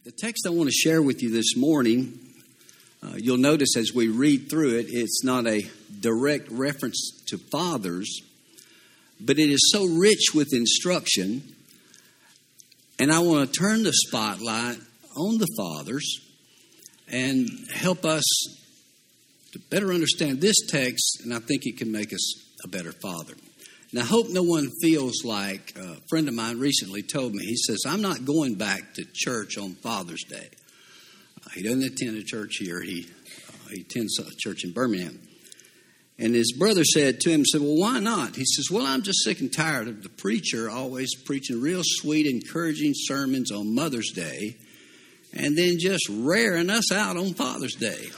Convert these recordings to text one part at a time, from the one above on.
The text I want to share with you this morning, you'll notice as we read through it, it's not a direct reference to fathers, but it is so rich with instruction. And I want to turn the spotlight on the fathers and help us to better understand this text, and I think it can make us a better father. Now, I hope no one feels like a friend of mine recently told me, he says, I'm not going back to church on Father's Day. He doesn't attend a church here. He attends a church in Birmingham. And his brother said to him, well, why not? He says, well, I'm just sick and tired of the preacher always preaching real sweet, encouraging sermons on Mother's Day and then just raring us out on Father's Day.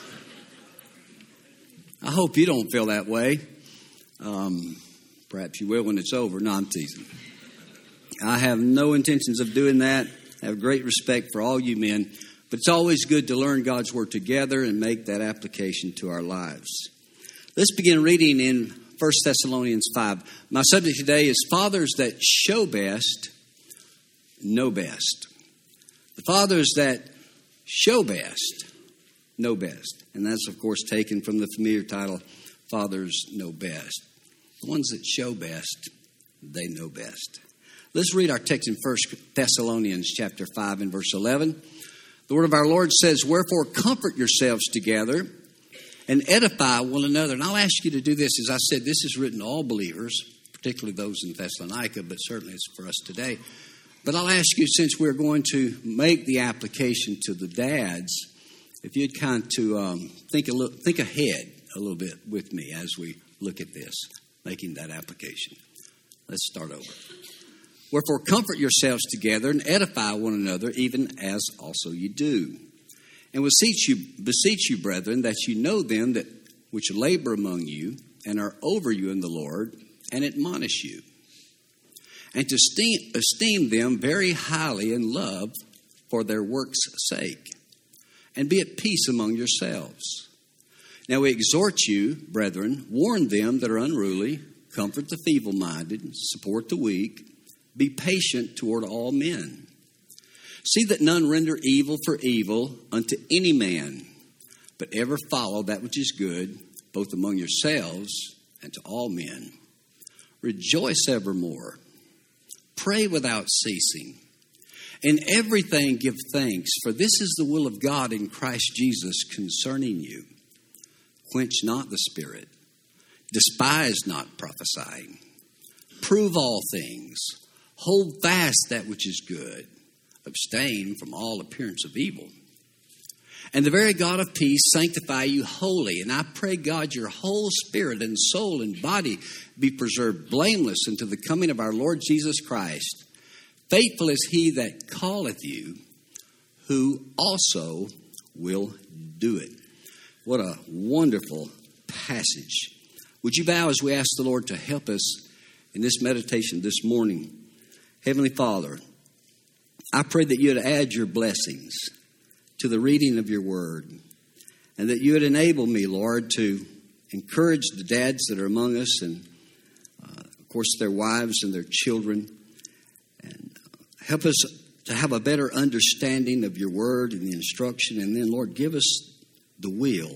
I hope you don't feel that way. Perhaps you will when it's over. No, I'm teasing. I have no intentions of doing that. I have great respect for all you men. But it's always good to learn God's Word together and make that application to our lives. Let's begin reading in 1 Thessalonians 5. My subject today is fathers that show best, know best. The fathers that show best, know best. And that's, of course, taken from the familiar title, Fathers Know Best. The ones that show best, they know best. Let's read our text in 1 Thessalonians chapter 5 and verse 11. The word of our Lord says, wherefore comfort yourselves together and edify one another. And I'll ask you to do this. As I said, this is written to all believers, particularly those in Thessalonica, but certainly it's for us today. But I'll ask you, since we're going to make the application to the dads, if you'd kind to think ahead a little bit with me as we look at this, making that application. Let's start over. Wherefore comfort yourselves together and edify one another, even as also you do. And beseech you, brethren, that you know them that which labor among you and are over you in the Lord, and admonish you. And to esteem them very highly in love for their work's sake. And be at peace among yourselves. Now we exhort you, brethren, warn them that are unruly, comfort the feeble-minded, support the weak, be patient toward all men. See that none render evil for evil unto any man, but ever follow that which is good, both among yourselves and to all men. Rejoice evermore. Pray without ceasing. In everything give thanks, for this is the will of God in Christ Jesus concerning you. Quench not the spirit. Despise not prophesying. Prove all things. Hold fast that which is good. Abstain from all appearance of evil. And the very God of peace sanctify you wholly. And I pray, God, your whole spirit and soul and body be preserved blameless unto the coming of our Lord Jesus Christ. Faithful is he that calleth you, who also will do it. What a wonderful passage. Would you bow as we ask the Lord to help us in this meditation this morning? Heavenly Father, I pray that you would add your blessings to the reading of your word, and that you would enable me, Lord, to encourage the dads that are among us, and of course their wives and their children, and help us to have a better understanding of your word and the instruction, and then, Lord, give us the will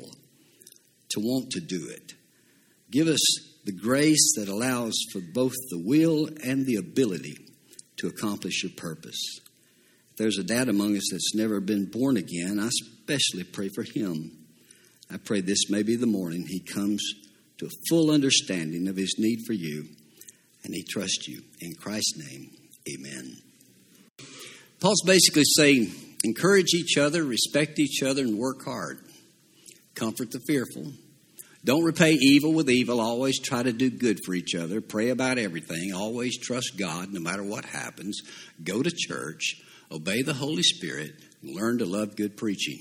to want to do it. Give us the grace that allows for both the will and the ability to accomplish your purpose. If there's a dad among us that's never been born again, I especially pray for him. I pray this may be the morning he comes to a full understanding of his need for you, and he trusts you. In Christ's name, amen. Paul's basically saying, encourage each other, respect each other, and work hard. Comfort the fearful. Don't repay evil with evil. Always try to do good for each other. Pray about everything. Always trust God no matter what happens. Go to church. Obey the Holy Spirit. And learn to love good preaching.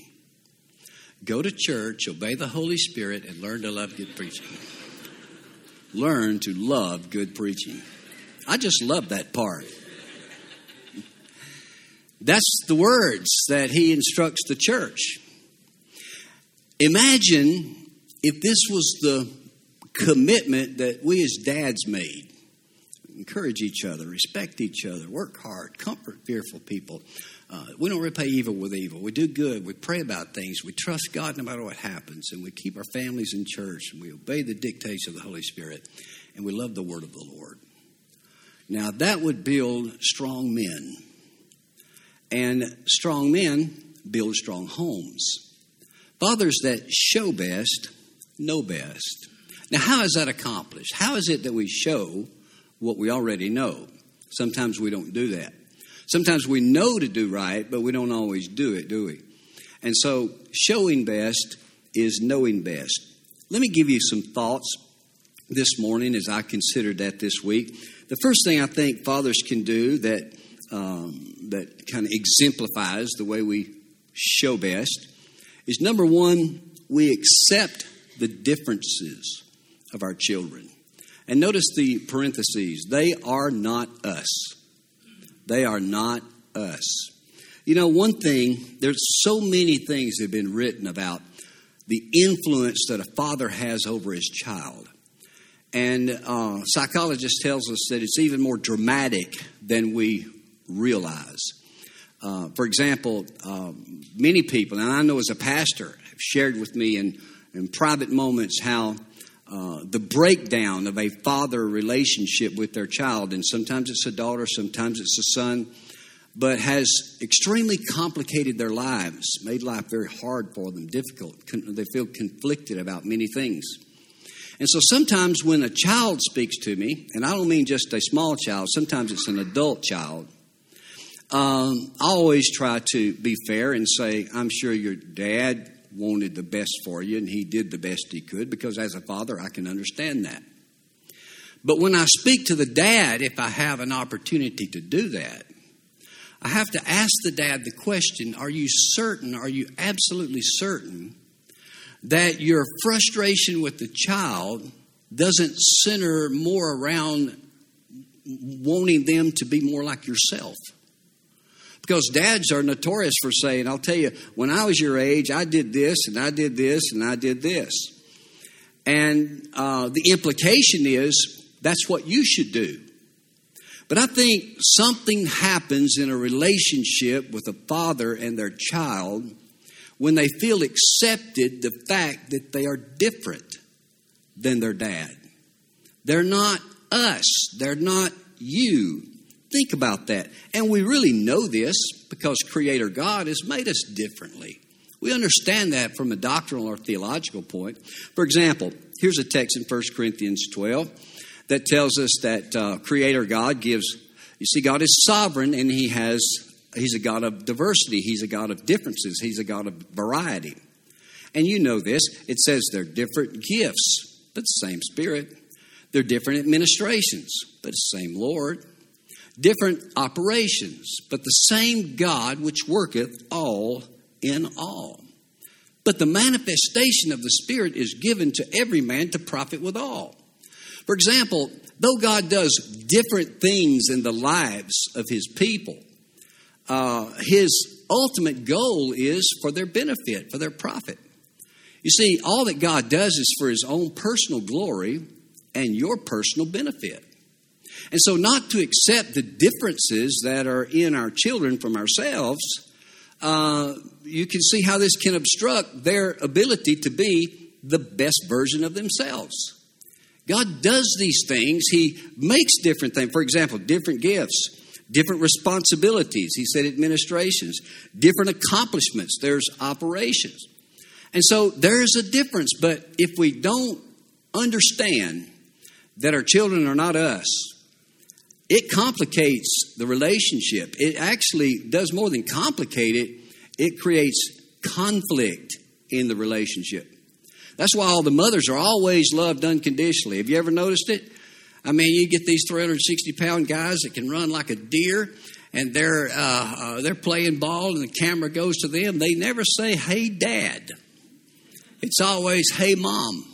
Go to church. Obey the Holy Spirit. And learn to love good preaching. Learn to love good preaching. I just love that part. That's the words that he instructs the church. Imagine if this was the commitment that we as dads made. Encourage each other, respect each other, work hard, comfort fearful people. We don't repay evil with evil. We do good. We pray about things. We trust God no matter what happens. And we keep our families in church. And we obey the dictates of the Holy Spirit. And we love the word of the Lord. Now, that would build strong men. And strong men build strong homes. Fathers that show best know best. Now, how is that accomplished? How is it that we show what we already know? Sometimes we don't do that. Sometimes we know to do right, but we don't always do it, do we? And so showing best is knowing best. Let me give you some thoughts this morning as I considered that this week. The first thing I think fathers can do that kind of exemplifies the way we show best is, number one, we accept the differences of our children. And notice the parentheses. They are not us. They are not us. You know, one thing, there's so many things that have been written about the influence that a father has over his child. And psychologist tells us that it's even more dramatic than we realize. For example, many people, and I know as a pastor, have shared with me in private moments how the breakdown of a father relationship with their child, and sometimes it's a daughter, sometimes it's a son, but has extremely complicated their lives, made life very hard for them, difficult. They feel conflicted about many things. And so sometimes when a child speaks to me, and I don't mean just a small child, sometimes it's an adult child, I always try to be fair and say, I'm sure your dad wanted the best for you, and he did the best he could, because as a father, I can understand that. But when I speak to the dad, if I have an opportunity to do that, I have to ask the dad the question, are you absolutely certain that your frustration with the child doesn't center more around wanting them to be more like yourself? Because dads are notorious for saying, I'll tell you, when I was your age, I did this, and I did this, and I did this. And the implication is that's what you should do. But I think something happens in a relationship with a father and their child when they feel accepted the fact that they are different than their dad. They're not us. They're not you. Think about that. And we really know this because Creator God has made us differently. We understand that from a doctrinal or theological point. For example, here's a text in 1 Corinthians 12 that tells us that Creator God gives, you see, God is sovereign, and He's a God of diversity. He's a God of differences. He's a God of variety. And you know this. It says they're different gifts, but the same Spirit. They're different administrations, but the same Lord. Different operations, but the same God which worketh all in all. But the manifestation of the Spirit is given to every man to profit withal. For example, though God does different things in the lives of His people, His ultimate goal is for their benefit, for their profit. You see, all that God does is for His own personal glory and your personal benefit. And so not to accept the differences that are in our children from ourselves, you can see how this can obstruct their ability to be the best version of themselves. God does these things. He makes different things. For example, different gifts, different responsibilities. He said administrations, different accomplishments. There's operations. And so there's a difference. But if we don't understand that our children are not us, it complicates the relationship. It actually does more than complicate it. It creates conflict in the relationship. That's why all the mothers are always loved unconditionally. Have you ever noticed it? I mean, you get these 360-pound guys that can run like a deer, and they're playing ball, and the camera goes to them. They never say, "Hey, Dad." It's always, "Hey, Mom."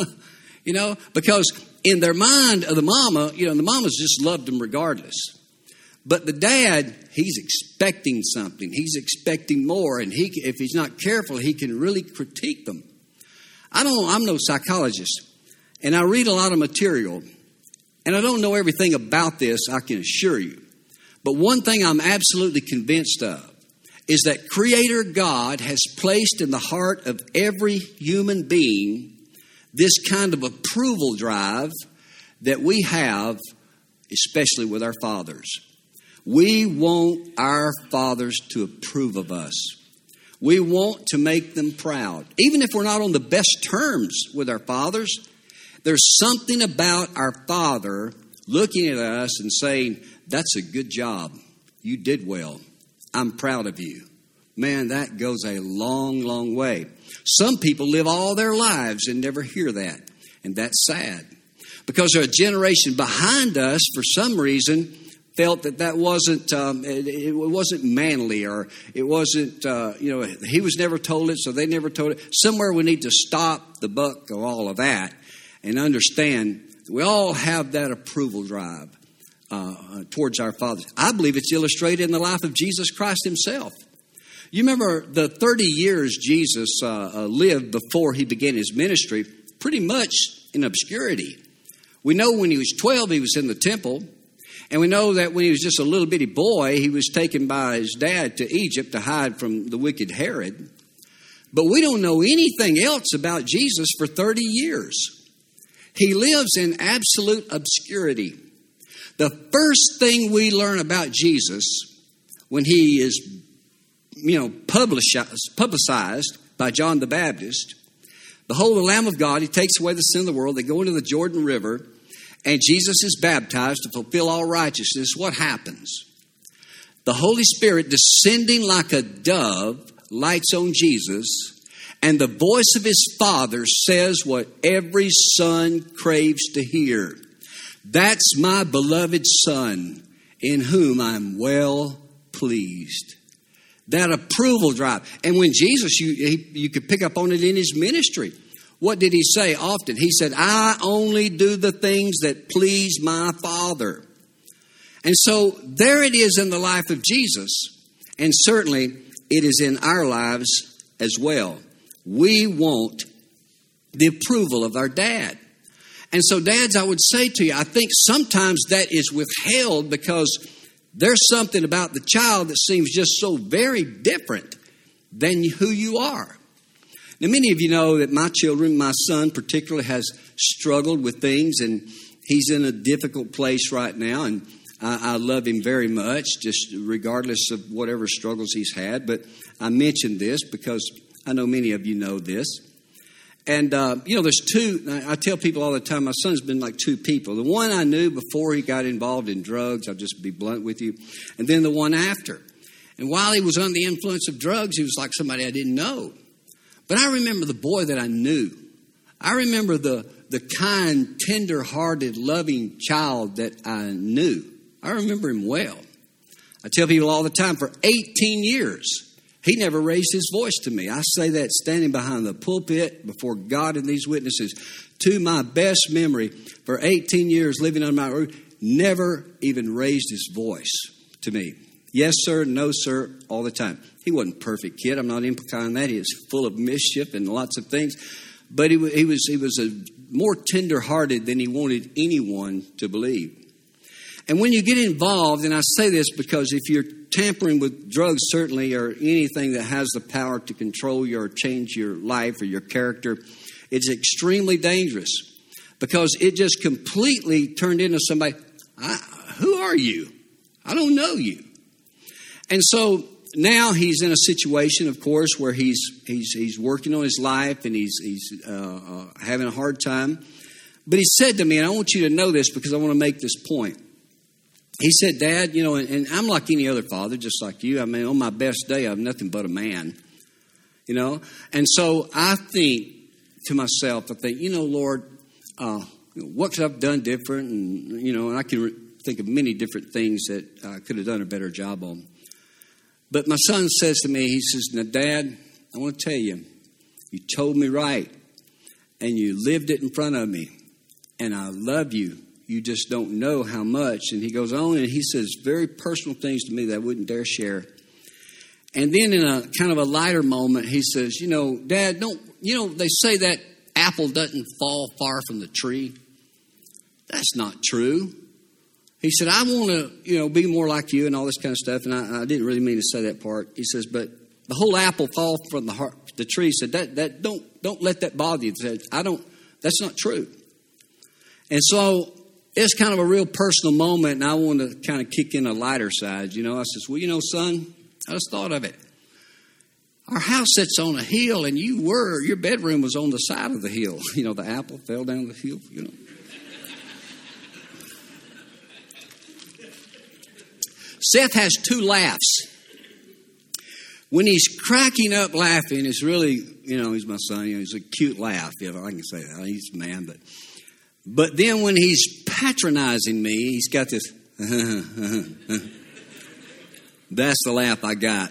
Because in their mind of the mama, the mamas just loved them regardless. But the dad, he's expecting something. He's expecting more, and if he's not careful, he can really critique them. I'm no psychologist, and I read a lot of material, and I don't know everything about this, I can assure you. But one thing I'm absolutely convinced of is that Creator God has placed in the heart of every human being this kind of approval drive that we have, especially with our fathers. We want our fathers to approve of us. We want to make them proud. Even if we're not on the best terms with our fathers, there's something about our father looking at us and saying, "That's a good job. You did well. I'm proud of you." Man, that goes a long, long way. Some people live all their lives and never hear that. And that's sad. Because a generation behind us, for some reason, felt that wasn't it wasn't manly, or it wasn't, he was never told it, so they never told it. Somewhere we need to stop the buck of all of that and understand we all have that approval drive towards our fathers. I believe it's illustrated in the life of Jesus Christ himself. You remember the 30 years Jesus lived before he began his ministry, pretty much in obscurity. We know when he was 12, he was in the temple. And we know that when he was just a little bitty boy, he was taken by his dad to Egypt to hide from the wicked Herod. But we don't know anything else about Jesus for 30 years. He lives in absolute obscurity. The first thing we learn about Jesus when he is, publicized by John the Baptist, "Behold, the Lamb of God, he takes away the sin of the world." They go into the Jordan River, and Jesus is baptized to fulfill all righteousness. What happens? The Holy Spirit, descending like a dove, lights on Jesus, and the voice of his Father says what every son craves to hear. "That's my beloved Son, in whom I'm well pleased." That approval drive. And when Jesus, you could pick up on it in his ministry. What did he say often? He said, "I only do the things that please my Father." And so there it is in the life of Jesus. And certainly it is in our lives as well. We want the approval of our dad. And so, dads, I would say to you, I think sometimes that is withheld because there's something about the child that seems just so very different than who you are. Now, many of you know that my son particularly, has struggled with things, and he's in a difficult place right now, and I love him very much, just regardless of whatever struggles he's had. But I mention this because I know many of you know this. And, there's two. I tell people all the time, my son's been like two people. The one I knew before he got involved in drugs, I'll just be blunt with you, and then the one after. And while he was under the influence of drugs, he was like somebody I didn't know. But I remember the boy that I knew. I remember the kind, tender-hearted, loving child that I knew. I remember him well. I tell people all the time, for 18 years, he never raised his voice to me. I say that standing behind the pulpit before God and these witnesses. To my best memory, for 18 years living under my roof, never even raised his voice to me. Yes, sir, no, sir, all the time. He wasn't a perfect kid. I'm not implying that. He was full of mischief and lots of things. But he was a more tender-hearted than he wanted anyone to believe. And when you get involved, and I say this because if you're tampering with drugs, certainly, or anything that has the power to control you or change your life or your character, it's extremely dangerous because it just completely turned into somebody, who are you? I don't know you. And so now he's in a situation, of course, where he's working on his life and he's having a hard time. But he said to me, and I want you to know this because I want to make this point. He said, "Dad, and I'm like any other father, just like you. I mean, on my best day, I'm nothing but a man, And so I think to myself, Lord, what could I have done different? And I can think of many different things that I could have done a better job on. But my son says to me, he says, "Now, Dad, I want to tell you, you told me right, and you lived it in front of me, and I love you. You just don't know how much." And he goes on and he says very personal things to me that I wouldn't dare share. And then in a kind of a lighter moment, he says, "Dad, they say that apple doesn't fall far from the tree. That's not true." he said, I want to, be more like you and all this kind of stuff. And I didn't really mean to say that part. He says, but the whole apple fall from the tree. He said, that don't let that bother you. He said, that's not true. And so it's kind of a real personal moment, and I want to kind of kick in a lighter side. I says, well, son, I just thought of it. Our house sits on a hill, and your bedroom was on the side of the hill. The apple fell down the hill, Seth has two laughs. When he's cracking up laughing, it's really, he's my son. He's a cute laugh, if I can say that. He's a man, but then when he's patronizing me, he's got this. That's the laugh I got,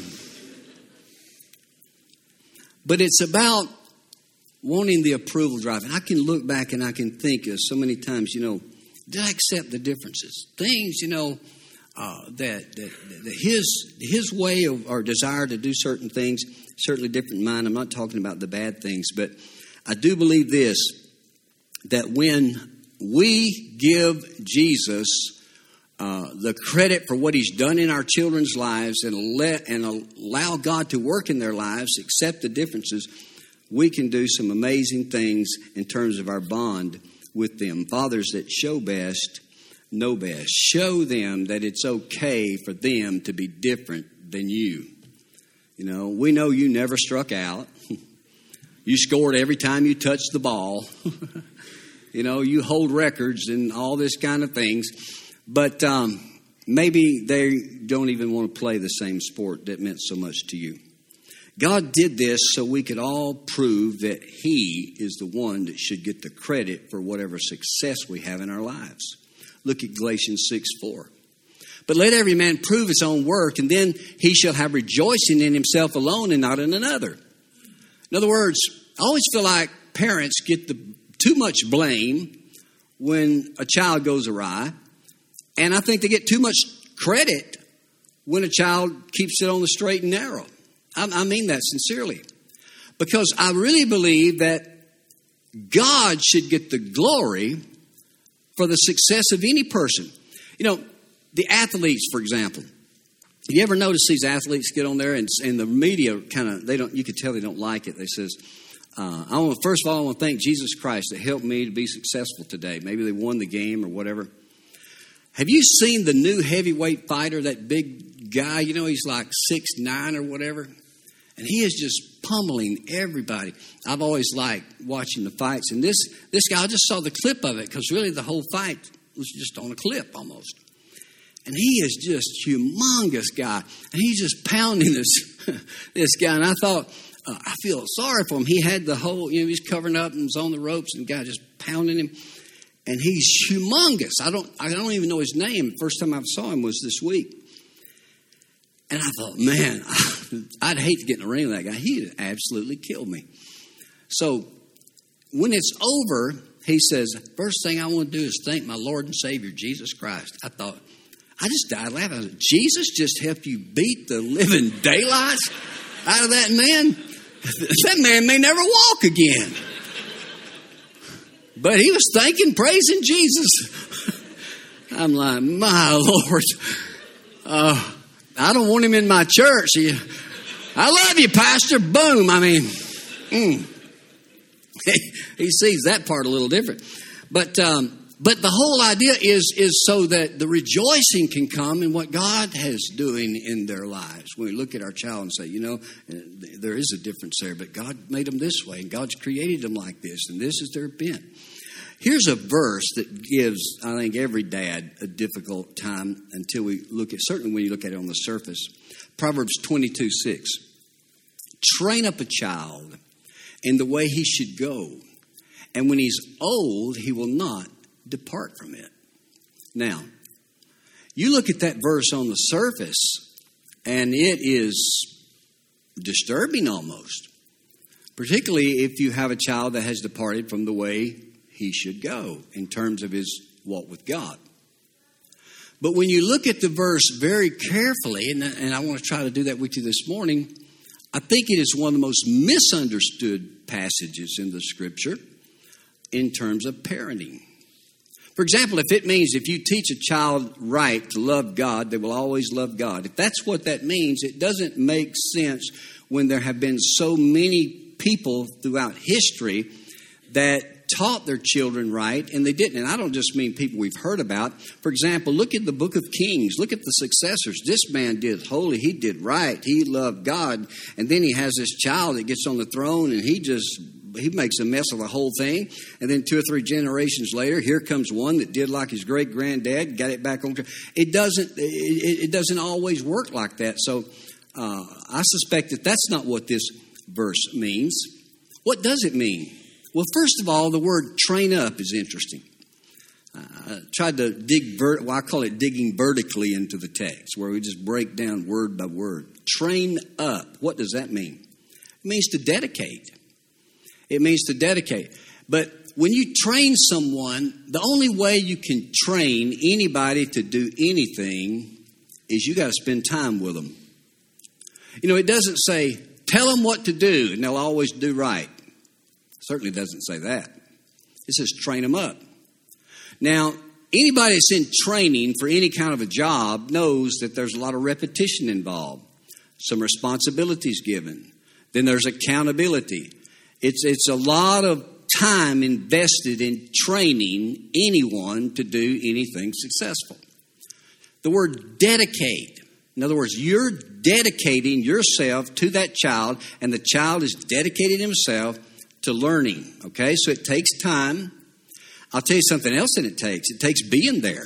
But it's about wanting the approval drive. And I can look back and I can think of so many times, did I accept the differences? Things, that his way of, or desire to do certain things, certainly different than mine. I'm not talking about the bad things, but I do believe this, that when we give Jesus the credit for what he's done in our children's lives and allow God to work in their lives, accept the differences, we can do some amazing things in terms of our bond with them. Fathers that show best, know best. Show them that it's okay for them to be different than you. We know you never struck out. You scored every time you touched the ball. You hold records and all this kind of things. But maybe they don't even want to play the same sport that meant so much to you. God did this so we could all prove that he is the one that should get the credit for whatever success we have in our lives. Look at Galatians 6:4. But let every man prove his own work, and then he shall have rejoicing in himself alone and not in another. In other words, I always feel like parents get too much blame when a child goes awry. And I think they get too much credit when a child keeps it on the straight and narrow. I mean that sincerely. Because I really believe that God should get the glory for the success of any person. The athletes, for example. You ever notice these athletes get on there and the media you could tell they don't like it. They says, first of all, I want to thank Jesus Christ that helped me to be successful today. Maybe they won the game or whatever. Have you seen the new heavyweight fighter, that big guy? He's like 6'9" or whatever. And he is just pummeling everybody. I've always liked watching the fights. And this guy, I just saw the clip of it because really the whole fight was just on a clip almost. And he is just humongous guy. And he's just pounding this guy. And I thought, I feel sorry for him. He had the whole, he's covering up and was on the ropes and the guy just pounding him. And he's humongous. I don't even know his name. The first time I saw him was this week. And I thought, man, I'd hate to get in the ring with that guy. He'd absolutely kill me. So when it's over, he says, first thing I want to do is thank my Lord and Savior, Jesus Christ. I thought, I just died laughing. I said, Jesus just helped you beat the living daylights out of that man? That man may never walk again. But he was thanking, praising Jesus. I'm like, my Lord, I don't want him in my church. I love you, Pastor. Boom. He sees that part a little different. But the whole idea is so that the rejoicing can come in what God is doing in their lives. When we look at our child and say, there is a difference there, but God made them this way, and God's created them like this, and this is their bent. Here's a verse that gives, I think, every dad a difficult time until we look at, certainly when you look at it on the surface. Proverbs 22:6. Train up a child in the way he should go, and when he's old, he will not depart from it. Now, you look at that verse on the surface, and it is disturbing almost, particularly if you have a child that has departed from the way he should go in terms of his walk with God. But when you look at the verse very carefully, and I want to try to do that with you this morning, I think it is one of the most misunderstood passages in the Scripture in terms of parenting. For example, if it means if you teach a child right to love God, they will always love God. If that's what that means, it doesn't make sense when there have been so many people throughout history that taught their children right and they didn't. And I don't just mean people we've heard about. For example, look at the book of Kings. Look at the successors. This man did holy. He did right. He loved God. And then he has this child that gets on the throne and he makes a mess of the whole thing. And then 2 or 3 generations later, here comes one that did like his great granddad, got it back on track. It doesn't always work like that. So I suspect that that's not what this verse means. What does it mean? Well, first of all, the word train up is interesting. I tried to I call it digging vertically into the text, where we just break down word by word. Train up. What does that mean? It means to dedicate. It means to dedicate. But when you train someone, the only way you can train anybody to do anything is you got to spend time with them. You know, it doesn't say, tell them what to do and they'll always do right. It certainly doesn't say that. It says train them up. Now, anybody that's in training for any kind of a job knows that there's a lot of repetition involved, some responsibilities given. Then there's accountability. It's a lot of time invested in training anyone to do anything successful. The word dedicate. In other words, you're dedicating yourself to that child, and the child is dedicating himself to learning. Okay, so it takes time. I'll tell you something else that it takes. It takes being there.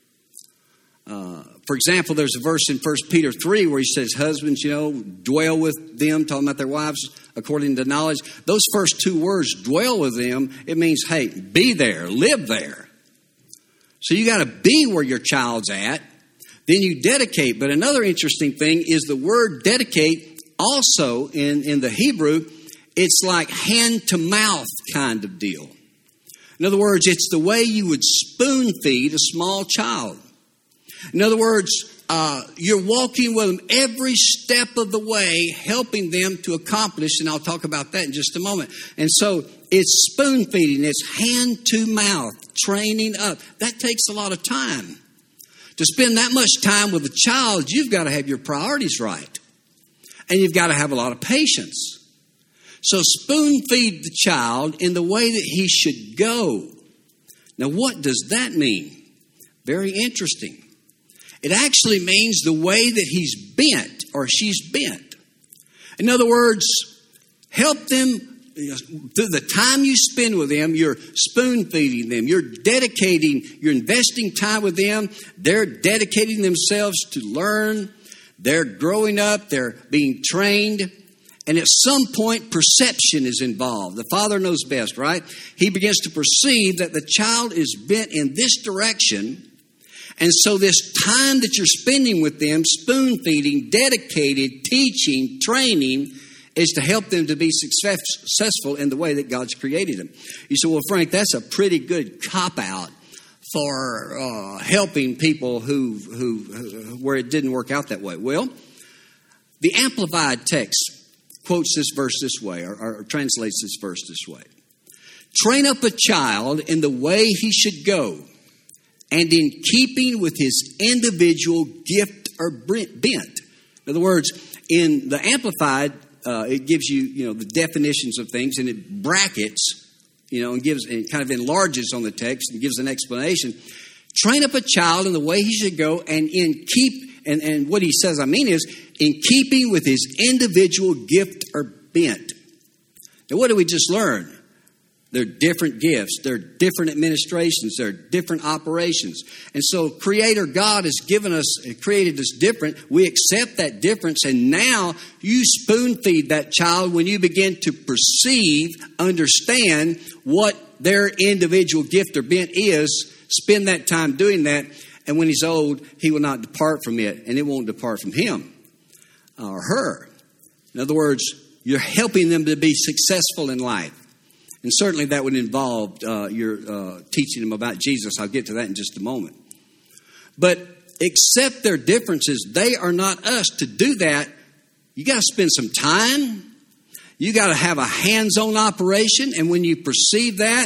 For example, there's a verse in 1 Peter 3 where he says, husbands, dwell with them, talking about their wives according to knowledge. Those first 2 words, dwell with them, it means, hey, be there, live there. So you got to be where your child's at. Then you dedicate. But another interesting thing is the word dedicate also in the Hebrew, it's like hand to mouth kind of deal. In other words, it's the way you would spoon feed a small child. In other words, you're walking with them every step of the way, helping them to accomplish, and I'll talk about that in just a moment. And so it's spoon feeding, it's hand to mouth, training up. That takes a lot of time. To spend that much time with a child, you've got to have your priorities right. And you've got to have a lot of patience. So spoon feed the child in the way that he should go. Now, what does that mean? Very interesting. It actually means the way that he's bent or she's bent. In other words, help them through the time you spend with them. You're spoon feeding them. You're investing time with them. They're dedicating themselves to learn. They're growing up. They're being trained. And at some point, perception is involved. The father knows best, right? He begins to perceive that the child is bent in this direction. And so this time that you're spending with them, spoon feeding, dedicated, teaching, training, is to help them to be successful in the way that God's created them. You say, well, Frank, that's a pretty good cop-out for helping people who where it didn't work out that way. Well, the Amplified text quotes this verse this way, or translates this verse this way. Train up a child in the way he should go, and in keeping with his individual gift or bent. In other words, in the Amplified, it gives you, the definitions of things, and it brackets, and kind of enlarges on the text and gives an explanation. Train up a child in the way he should go, and and what he says, is in keeping with his individual gift or bent. Now, what did we just learn? There are different gifts. There are different administrations. There are different operations. And so Creator God has created us different. We accept that difference. And now you spoon feed that child when you begin to understand what their individual gift or bent is. Spend that time doing that. And when he's old, he will not depart from it. And it won't depart from him or her. In other words, you're helping them to be successful in life. And certainly that would involve your teaching them about Jesus. I'll get to that in just a moment. But accept their differences. They are not us. To do that, you got to spend some time. You got to have a hands-on operation. And when you perceive that,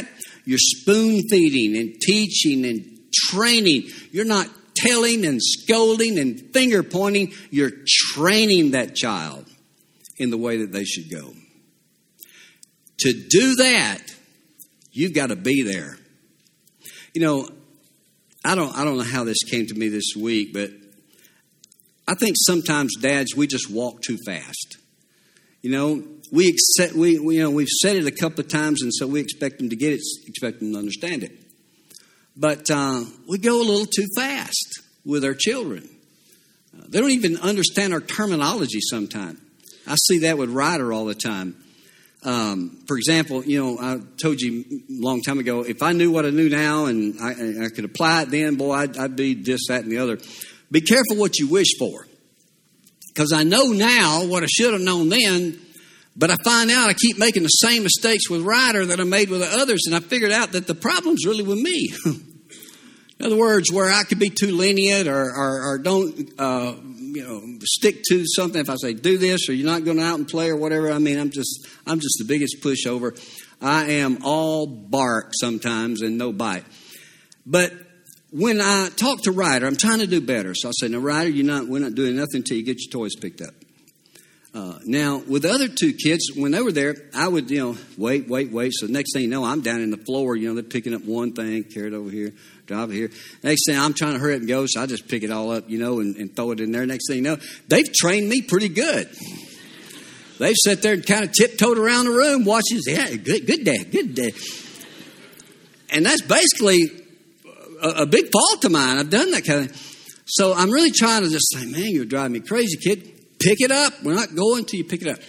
You're spoon feeding and teaching and training. You're not telling and scolding and finger pointing. You're training that child in the way that they should go. To do that, you've got to be there. You know, I don't know how this came to me this week, but I think sometimes dads, we just walk too fast. You know, we've said it a couple of times, and so we expect them to get it, expect them to understand it. But we go a little too fast with our children. They don't even understand our terminology sometimes. I see that with Ryder all the time. For example, you know, I told you a long time ago, if I knew what I knew now and I could apply it then, boy, I'd be this, that, and the other. Be careful what you wish for. Because I know now what I should have known then, but I find out I keep making the same mistakes with Ryder that I made with the others, and I figured out that the problem's really with me. In other words, where I could be too lenient or don't, stick to something. If I say do this or you're not going out and play or whatever, I mean, I'm just the biggest pushover. I am all bark sometimes and no bite. But when I talk to Ryder, I'm trying to do better. So I say, now, Ryder, we're not doing nothing until you get your toys picked up. Now, with the other two kids, when they were there, I would, wait. So the next thing you know, I'm down in the floor. You know, they're picking up one thing, carry it over here, drive it here. Next thing, I'm trying to hurry up and go, so I just pick it all up, and throw it in there. Next thing you know, they've trained me pretty good. They've sat there and kind of tiptoed around the room, watching. Yeah, good dad. And that's basically a big fault of mine. I've done that kind of thing. So I'm really trying to just say, man, you're driving me crazy, kid. Pick it up. We're not going until you pick it up.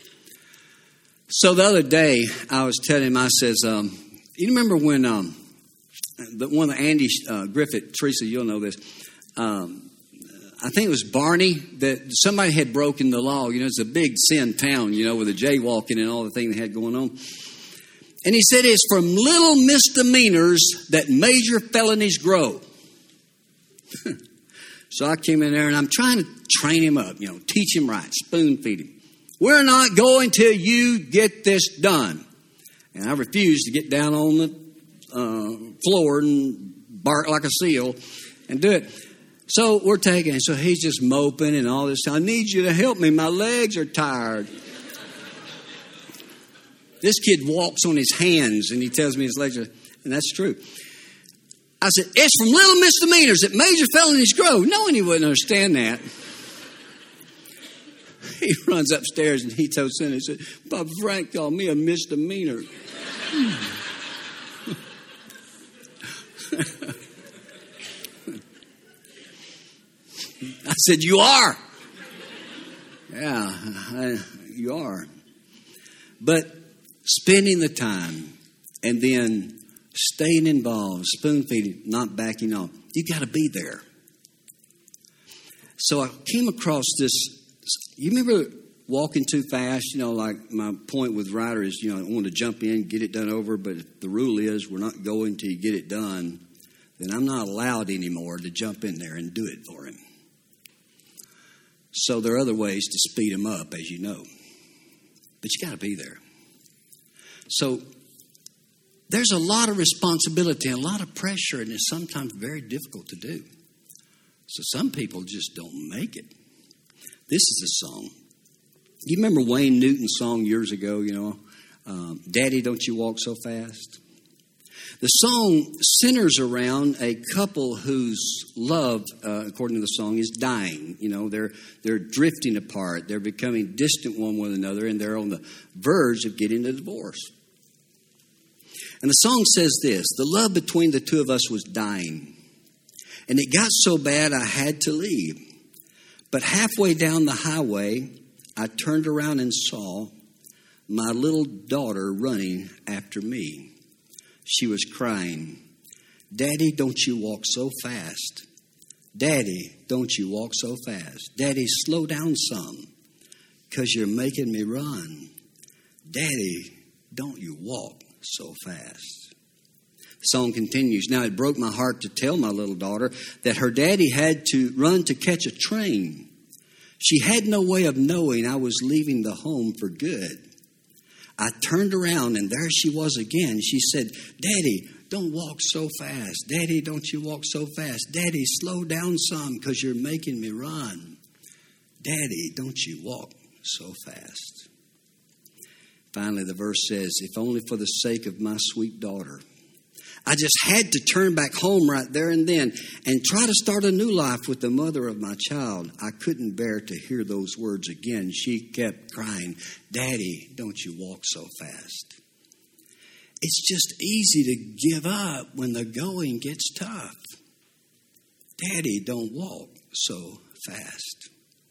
So the other day, I was telling him, I says, you remember when one of the Andy Griffith, Teresa, you'll know this. I think it was Barney, that somebody had broken the law. You know, it's a big sin town, with the jaywalking and all the thing they had going on. And he said it's from little misdemeanors that major felonies grow. So I came in there and I'm trying to train him up, teach him right, spoon feed him. We're not going till you get this done. And I refused to get down on the floor and bark like a seal and do it. So we're taking it. So he's just moping and all this. I need you to help me. My legs are tired. This kid walks on his hands and he tells me his legs are, and that's true. I said, it's from little misdemeanors that major felonies grow. Knowing he wouldn't understand that. He runs upstairs and he tells Cindy, he said, Bob Frank called me a misdemeanor. I said, you are. Yeah, you are. But spending the time and then staying involved, spoon feeding, not backing off. You got to be there. So I came across this. You remember walking too fast? Like my point with Ryder is, I want to jump in, get it done over. But if the rule is we're not going till you get it done, then I'm not allowed anymore to jump in there and do it for him. So there are other ways to speed him up, as you know. But you got to be there. So there's a lot of responsibility and a lot of pressure, and it's sometimes very difficult to do. So some people just don't make it. This is a song. You remember Wayne Newton's song years ago, Daddy, Don't You Walk So Fast? The song centers around a couple whose love, according to the song, is dying. They're drifting apart. They're becoming distant one with another, and they're on the verge of getting a divorce. And the song says this: the love between the two of us was dying. And it got so bad I had to leave. But halfway down the highway, I turned around and saw my little daughter running after me. She was crying, Daddy, don't you walk so fast. Daddy, don't you walk so fast. Daddy, slow down some, 'cause you're making me run. Daddy, don't you walk so fast. The song continues. Now, it broke my heart to tell my little daughter that her daddy had to run to catch a train. She had no way of knowing I was leaving the home for good. I turned around, and there she was again. She said, Daddy, don't walk so fast. Daddy, don't you walk so fast. Daddy, slow down some because you're making me run. Daddy, don't you walk so fast. Finally, the verse says, if only for the sake of my sweet daughter. I just had to turn back home right there and then and try to start a new life with the mother of my child. I couldn't bear to hear those words again. She kept crying, Daddy, don't you walk so fast. It's just easy to give up when the going gets tough. Daddy, don't walk so fast.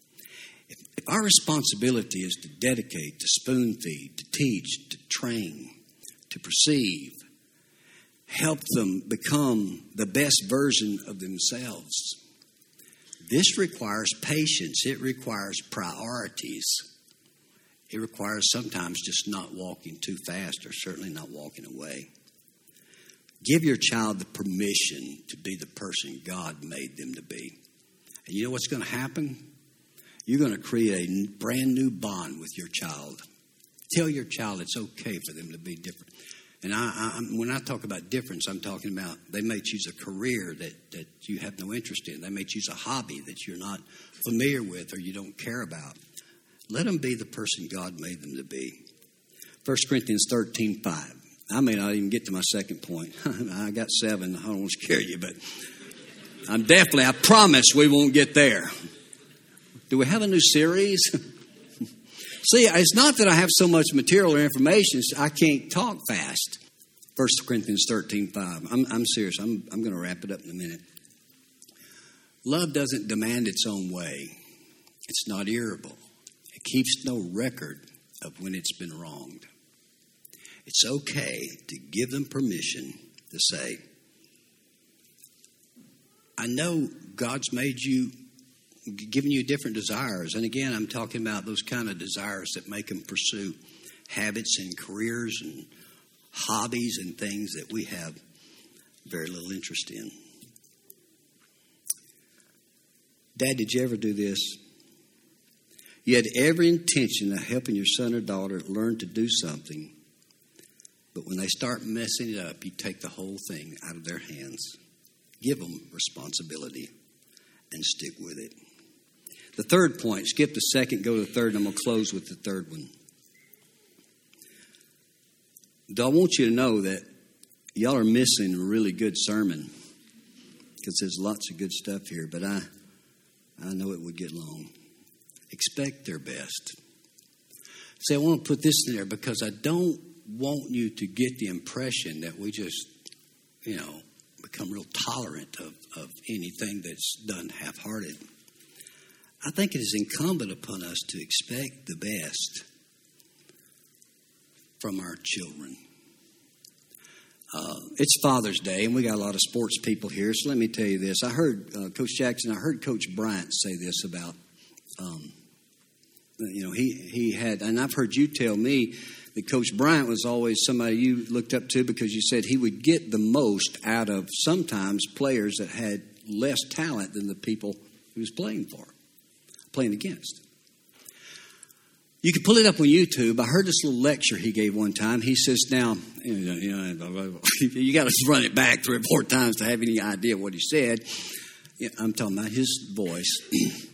If our responsibility is to dedicate, to spoon feed, to teach, to train, to perceive, help them become the best version of themselves, this requires patience. It requires priorities. It requires sometimes just not walking too fast or certainly not walking away. Give your child the permission to be the person God made them to be. And you know what's going to happen? You're going to create a brand new bond with your child. Tell your child it's okay for them to be different. And when I talk about difference, I'm talking about they may choose a career that you have no interest in. They may choose a hobby that you're not familiar with or you don't care about. Let them be the person God made them to be. 1 Corinthians 13:5. I may not even get to my second point. I got 7. I don't want to scare you, but I promise we won't get there. Do we have a new series? See, it's not that I have so much material or information, I can't talk fast. 1 Corinthians 13:5. I'm serious. I'm going to wrap it up in a minute. Love doesn't demand its own way. It's not irritable. It keeps no record of when it's been wronged. It's okay to give them permission to say, I know God's made you, given you different desires. And again, I'm talking about those kind of desires that make them pursue habits and careers and hobbies and things that we have very little interest in. Dad, did you ever do this? You had every intention of helping your son or daughter learn to do something, but when they start messing it up, you take the whole thing out of their hands. Give them responsibility and stick with it. The third point, skip the second, go to the third, and I'm going to close with the third one. I want you to know that y'all are missing a really good sermon because there's lots of good stuff here, but I know it would get long. Expect their best. See, I want to put this in there because I don't want you to get the impression that we just, become real tolerant of anything that's done half-hearted. I think it is incumbent upon us to expect the best from our children. It's Father's Day, and we got a lot of sports people here, so let me tell you this. I heard Coach Jackson, I heard Coach Bryant say this about, he had, and I've heard you tell me that Coach Bryant was always somebody you looked up to because you said he would get the most out of sometimes players that had less talent than the people he was playing against. You can pull it up on YouTube. I heard this little lecture he gave one time. He says, now, you got to run it back 3 or 4 times to have any idea what he said. I'm talking about his voice.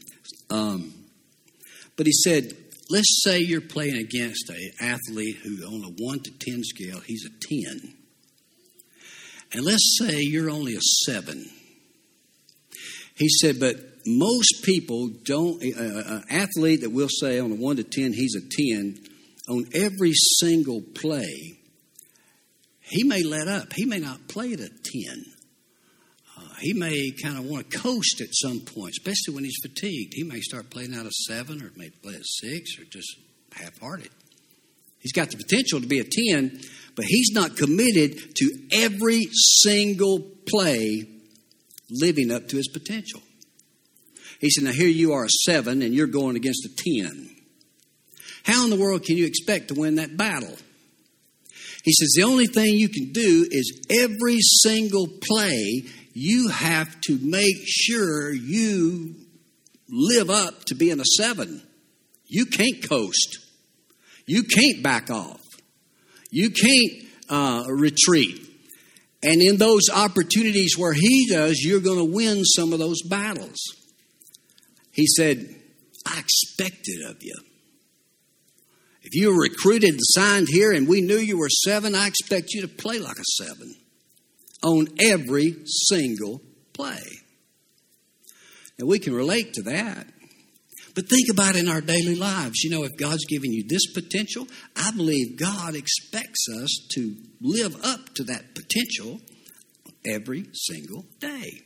But he said, let's say you're playing against an athlete who on a 1 to 10 scale, he's a 10. And let's say you're only a 7. He said, but most people don't, an athlete that we'll say on a 1 to 10, he's a 10, on every single play, he may let up. He may not play at a 10. He may kind of want to coast at some point, especially when he's fatigued. He may start playing out a 7 or maybe play a 6 or just half-hearted. He's got the potential to be a 10, but he's not committed to every single play living up to his potential. He said, now here you are a 7 and you're going against a 10. How in the world can you expect to win that battle? He says, the only thing you can do is every single play you have to make sure you live up to being a 7. You can't coast. You can't back off. You can't retreat. And in those opportunities where he does, you're going to win some of those battles. He said, I expect it of you. If you were recruited and signed here and we knew you were 7, I expect you to play like a 7 on every single play. And we can relate to that. But think about it in our daily lives. You know, if God's given you this potential, I believe God expects us to live up to that potential every single day.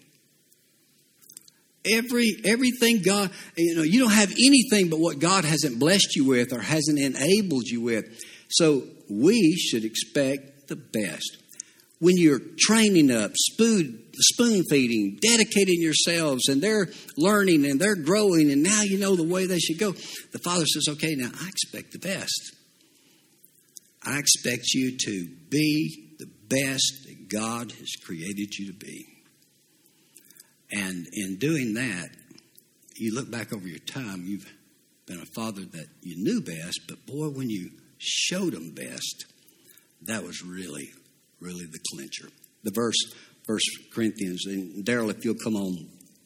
Everything God, you don't have anything but what God hasn't blessed you with or hasn't enabled you with. So we should expect the best. When you're training up, spoon feeding, dedicating yourselves, and they're learning and they're growing, and now you know the way they should go, the Father says, okay, now I expect the best. I expect you to be the best that God has created you to be. And in doing that, you look back over your time, you've been a father that you knew best, but boy, when you showed them best, that was really the clincher. The verse, 1 Corinthians, and Daryl, if you'll come on.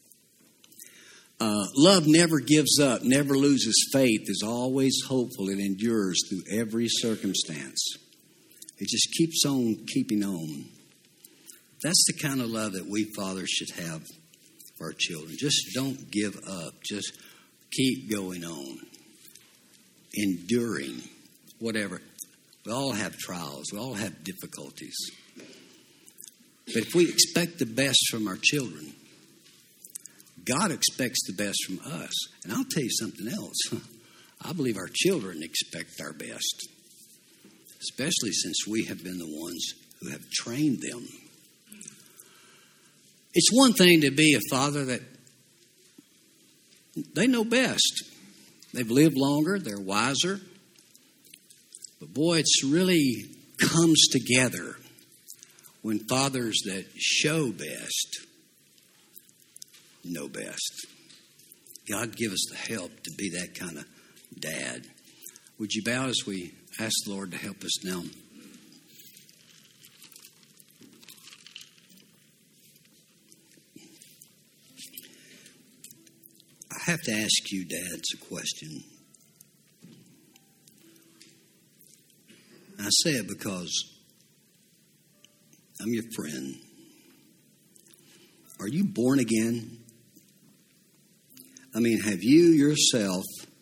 Love never gives up, never loses faith, is always hopeful, and endures through every circumstance. It just keeps on keeping on. That's the kind of love that we fathers should have for our children. Just don't give up. Just keep going on. Enduring, whatever. We all have trials. We all have difficulties. But if we expect the best from our children, God expects the best from us. And I'll tell you something else. I believe our children expect our best, especially since we have been the ones who have trained them. It's one thing to be a father that they know best. They've lived longer. They're wiser. But boy, it's really comes together when fathers that show best know best. God give us the help to be that kind of dad. Would you bow as we ask the Lord to help us now? I have to ask you, dads, a question. I say it because I'm your friend. Are you born again? I mean, have you yourself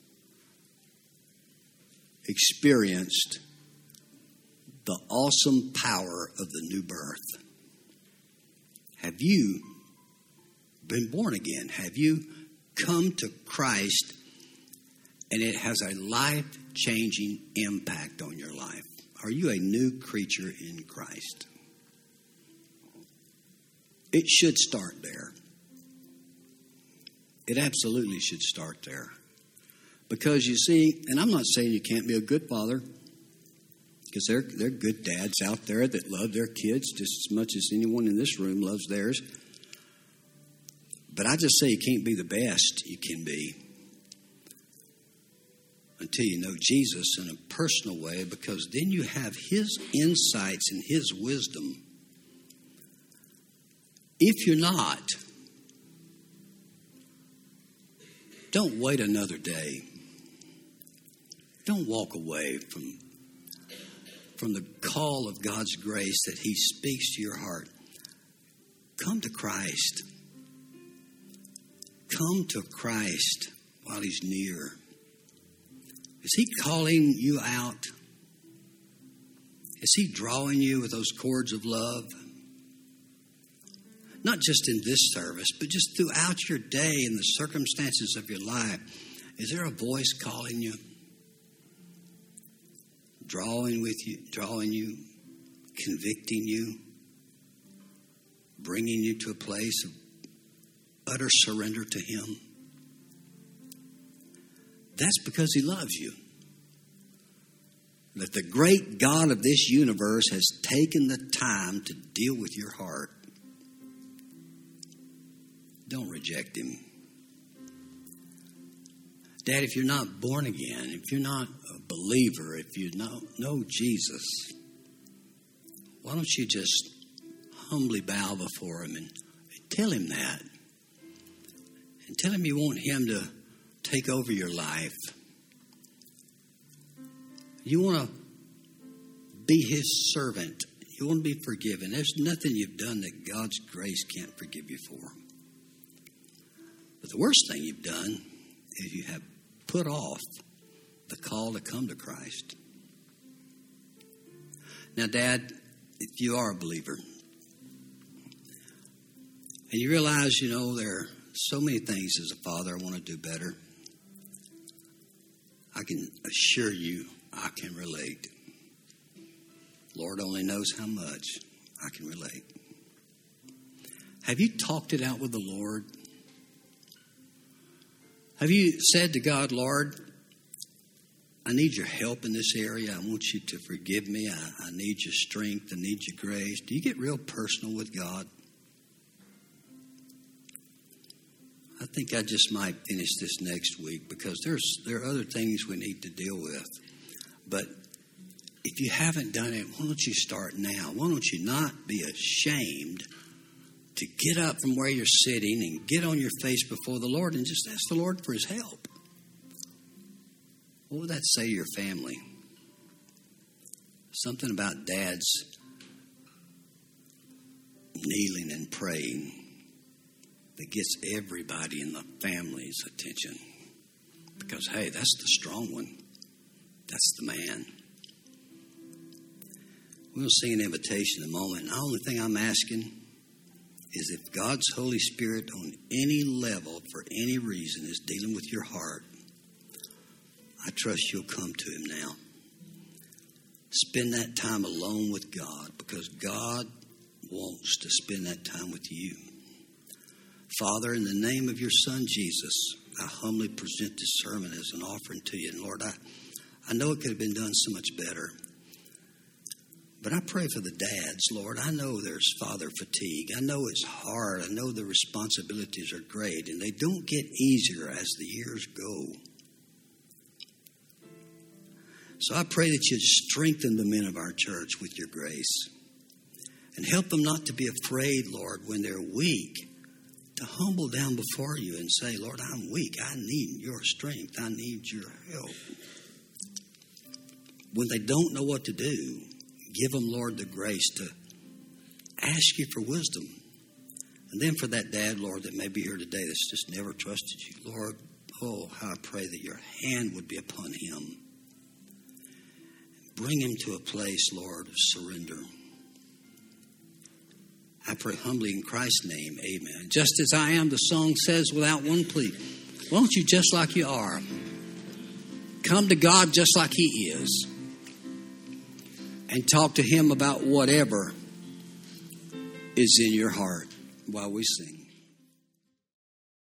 experienced the awesome power of the new birth? Have you been born again? Have you come to Christ and it has a life-changing impact on your life? Are you a new creature in Christ? It should start there. It absolutely should start there. Because you see, and I'm not saying you can't be a good father, because there are good dads out there that love their kids just as much as anyone in this room loves theirs. But I just say you can't be the best you can be until you know Jesus in a personal way, because then you have His insights and His wisdom. If you're not, don't wait another day. Don't walk away from the call of God's grace that He speaks to your heart. Come to Christ. Come to Christ while He's near. Is He calling you out? Is He drawing you with those cords of love? Not just in this service, but just throughout your day and the circumstances of your life. Is there a voice calling you? Drawing you, convicting you, bringing you to a place of utter surrender to Him? That's because He loves you. That the great God of this universe has taken the time to deal with your heart. Don't reject Him. Dad, if you're not born again, if you're not a believer, if you know Jesus, Why don't you just humbly bow before him and tell him that? And tell him you want him to take over your life. You want to be his servant. You want to be forgiven. There's nothing you've done that God's grace can't forgive you for. But the worst thing you've done is you have put off the call to come to Christ. Now, Dad, if you are a believer and you realize, there are so many things as a father I want to do better, I can assure you I can relate. Lord only knows how much I can relate. Have you talked it out with the Lord? Have you said to God, Lord, I need your help in this area. I want you to forgive me. I need your strength. I need your grace. Do you get real personal with God? I think I just might finish this next week because there are other things we need to deal with. But if you haven't done it, why don't you start now? Why don't you not be ashamed to get up from where you're sitting and get on your face before the Lord and just ask the Lord for his help? What would that say to your family? Something about dads kneeling and praying that gets everybody in the family's attention. Because, hey, that's the strong one. That's the man. We'll sing an invitation in a moment. The only thing I'm asking is if God's Holy Spirit on any level, for any reason, is dealing with your heart, I trust you'll come to him now. Spend that time alone with God because God wants to spend that time with you. Father, in the name of your Son, Jesus, I humbly present this sermon as an offering to you. And Lord, I know it could have been done so much better. But I pray for the dads, Lord. I know there's father fatigue. I know it's hard. I know the responsibilities are great, and they don't get easier as the years go. So I pray that you'd strengthen the men of our church with your grace and help them not to be afraid, Lord, when they're weak, to humble down before you and say, Lord, I'm weak. I need your strength. I need your help. When they don't know what to do, give them, Lord, the grace to ask you for wisdom. And then for that dad, Lord, that may be here today that's just never trusted you, Lord, oh, how I pray that your hand would be upon him. Bring him to a place, Lord, of surrender. I pray humbly in Christ's name, amen. Just as I am, the song says, without one plea. Won't you, just like you are, come to God just like he is and talk to him about whatever is in your heart while we sing.